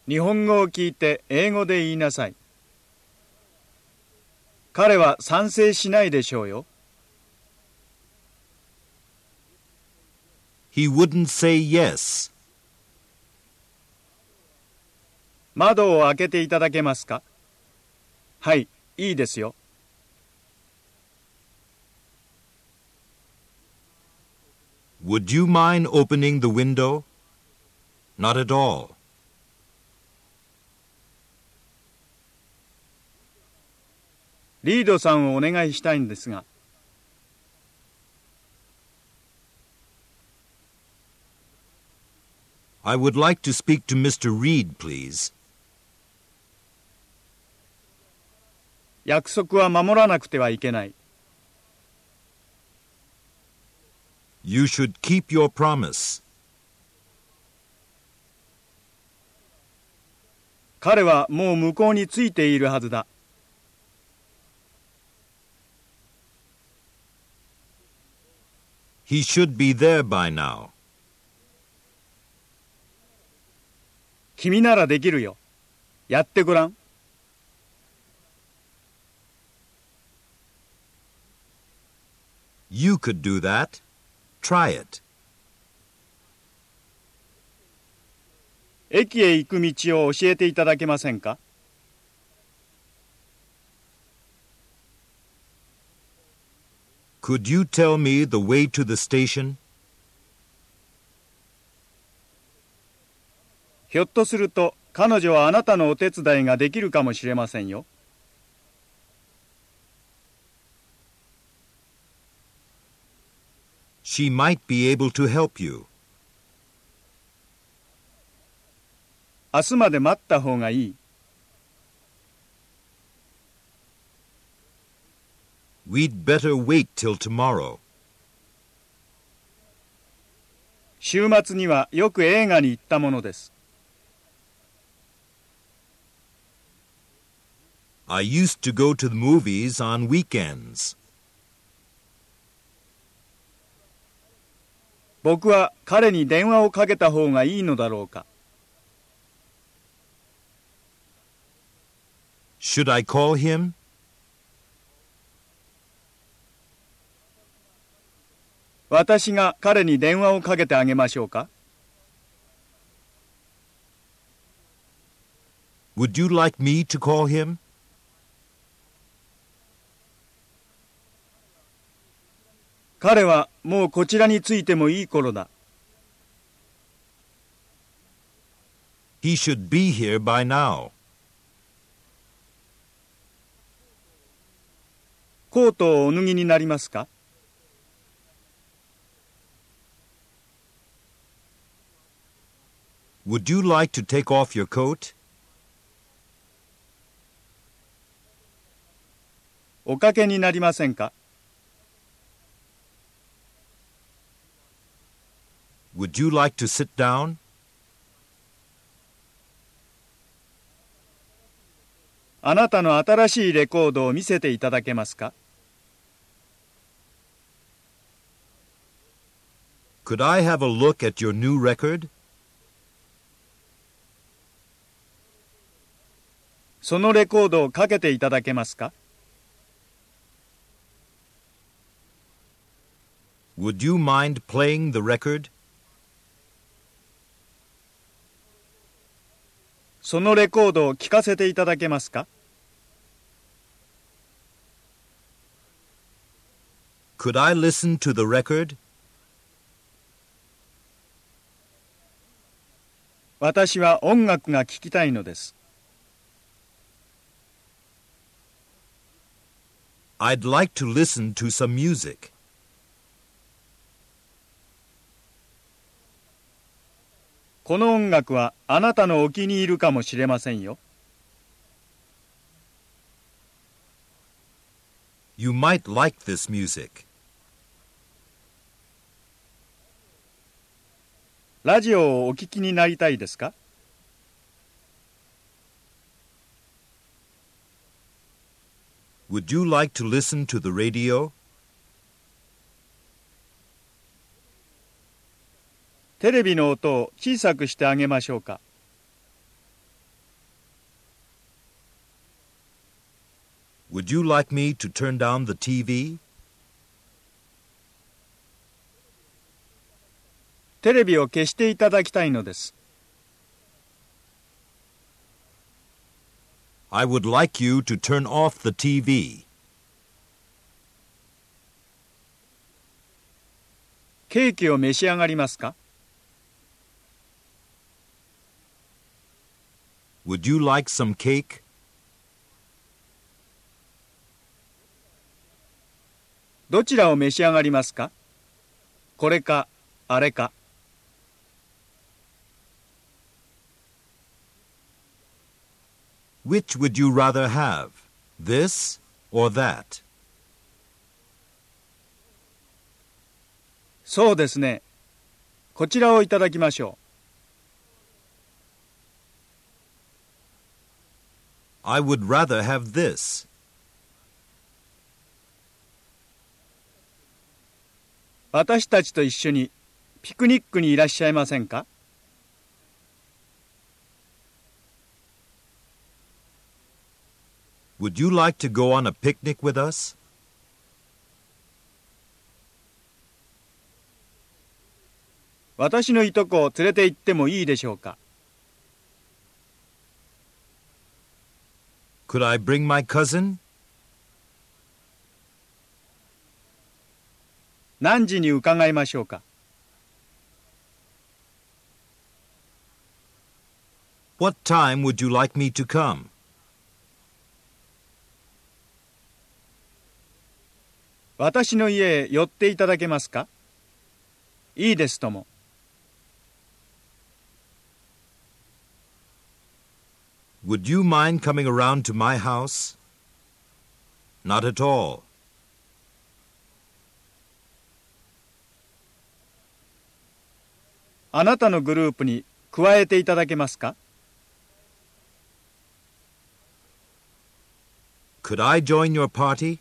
日本語を聞いて英語で言いなさい。彼は賛成しないでしょうよ。 He wouldn't say yes. 窓を開けていただけますか？はい、いいですよ。 Would you mind opening the window? Not at all. リードさんをお願いしたいんですが。 I would like to speak to Mr. Reed, please. 約束は守らなくてはいけない。 You should keep your promise. 彼はもう向こうについているはずだ。 He should be there by now. 君ならできるよ。やってごらん。 You could do that. Try it. 駅へ行く道を教えていただけませんか？ Could you tell me the way to the station? ひょっとすると彼女はあなたのお手伝いができるかもしれませんよ。 She might be able to help you. 明日まで待った方がいい。 We'd better wait till tomorrow. 週末にはよく映画に行ったものです。 I used to go to the movies on weekends. 僕は彼に電話をかけた方がいいのだろうか。 Should I call him? 私が彼に電話をかけてあげましょうか。 Would you like me to call him? 彼はもうこちらに着いてもいい頃だ。 He should be here by now. コートをお脱ぎになりますか？ Would you like to take off your coat? おかけになりませんか？ Would you like to sit down? あなたの新しいレコードを見せていただけますか？ Could I have a look at your new record? そのレコードをかけていただけますか？ Would you mind playing the record? そのレコードを聞かせていただけますか？ Could I listen to the record? 私は音楽が聴きたいのです。 I'd like to listen to some music. この音楽はあなたのお気に入りかもしれませんよ。 You might like this music. ラジオをお聞きになりたいですか？ Would you like to listen to the radio? テレビの音を小さくしてあげましょうか。 Would you like me to turn down the TV? テレビを消していただきたいのです。 I would like you to turn off the TV. ケーキを召し上がりますか？ Would you like some cake? どちらを召し上がりますか？これか、あれか。 Which would you rather have, this or that? そうですね。こちらをいただきましょう。I would rather have this. 私たちと一緒にピクニックにいらっしゃいませんか？ Would you like to go on a picnic with us? 私のいとこを連れて行ってもいいでしょうか？ Could I bring my cousin? 何時に伺いましょうか？ What time would you like me to come? 私の家へ寄っていただけますか？いいですとも。 Would you mind coming around to my house? Not at all. あなたのグループに加えていただけますか？ Could I join your party?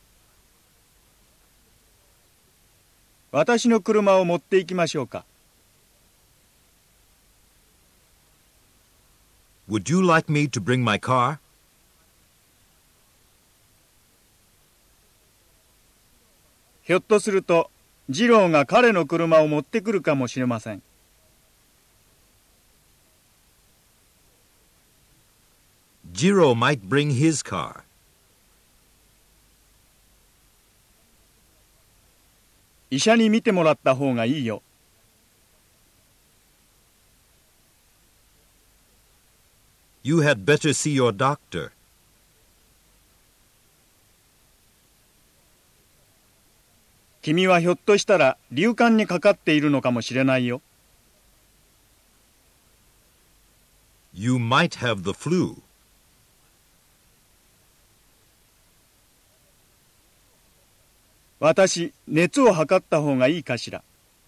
私の車を持って行きましょうか？ Would you like me to bring my car? ひょっとすると、次郎が彼の車を持ってくるかもしれません。 Jiro might bring his car. 医者に診てもらった方がいいよ。 You had better see your doctor. 君はひょっとしたら流感にかかっているのかもしれないよ。 You might have the flu. 私、熱を測った方がいいかしら。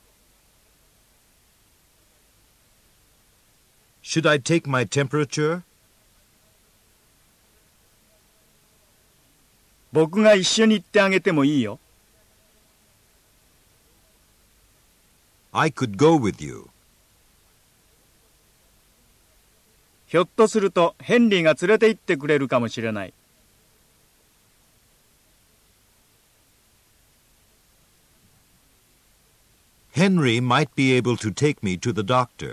Should I take my temperature? 僕が一緒に行ってあげてもいいよ。 I could go with you. ひょっとするとヘンリーが連れて行ってくれるかもしれない。 Henry might be able to take me to the doctor.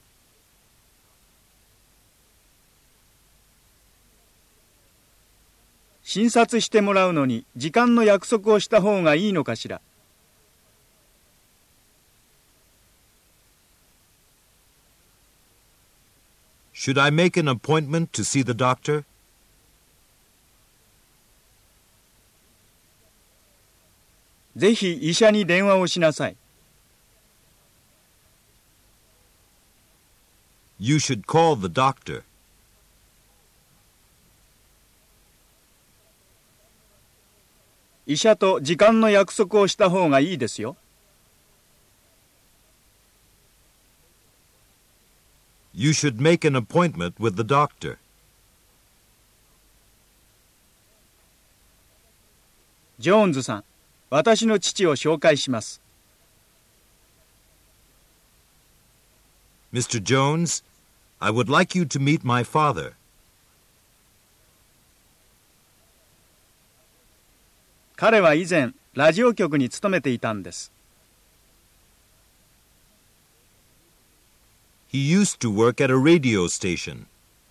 診察してもらうのに時間の約束をした方がいいのかしら。 Should I make an appointment to see the doctor? ぜひ医者に電話をしなさい。 You should call the doctor. 医者と時間の約束をした方がいいですよ。 You should make an appointment with the doctor. ジョーンズさん、私の父を紹介します。 Mr. Jones, I would like you to meet my father. 彼は以前ラジオ局に勤めていたんです。 He used to work at a radio station.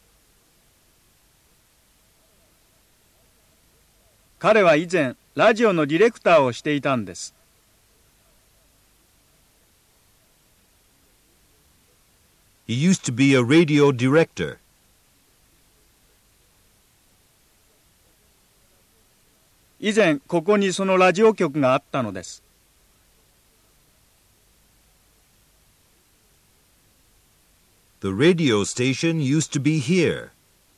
彼は以前ラジオのディレクターをしていたんです。 He used to be a radio director. 以前ここにそのラジオ局があったのです。 The radio station used to be here.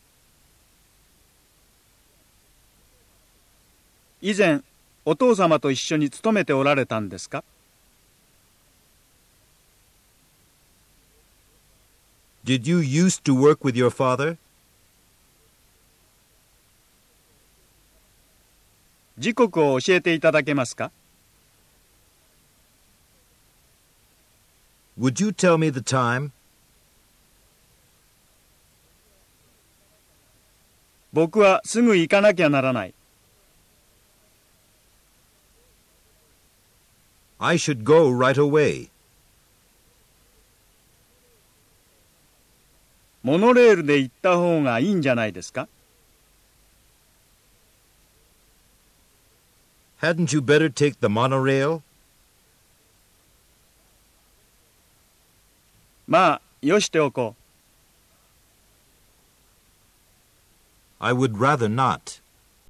以前お父様と一緒に勤めておられたんですか？ Did you used to work with your father? 時刻を教えていただけますか？ Would you tell me the time? 僕はすぐ行かなきゃならない。 I should go right away. モノレールで行った方がいいんじゃないですか？ Hadn't you better take the monorail? まあ、よしておこう。 I would rather not.